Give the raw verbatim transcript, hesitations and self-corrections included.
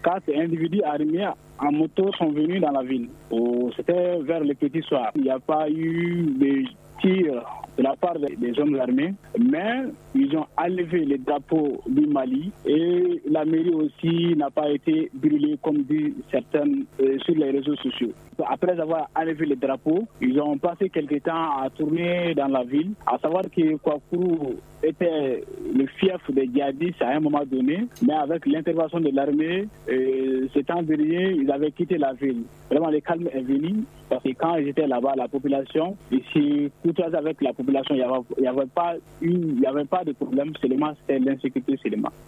Quatre individus armés en moto sont venus dans la ville. Oh, c'était vers le petit soir. Il n'y a pas eu de tir de la part des hommes armés, mais ils ont enlevé les drapeaux du Mali et la mairie aussi n'a pas été brûlée comme dit certaines euh, sur les réseaux sociaux. Après avoir enlevé les drapeaux, ils ont passé quelque temps à tourner dans la ville, à savoir que Kouakourou était le fief des djihadistes à un moment donné, mais avec l'intervention de l'armée, euh, ce temps dernier, ils avaient quitté la ville. Vraiment, le calme est venu, parce que quand ils étaient là-bas, la population, ici, tout avec la population, il n'y avait, avait, pas eu, il y avait pas de problème, seulement c'était l'insécurité seulement.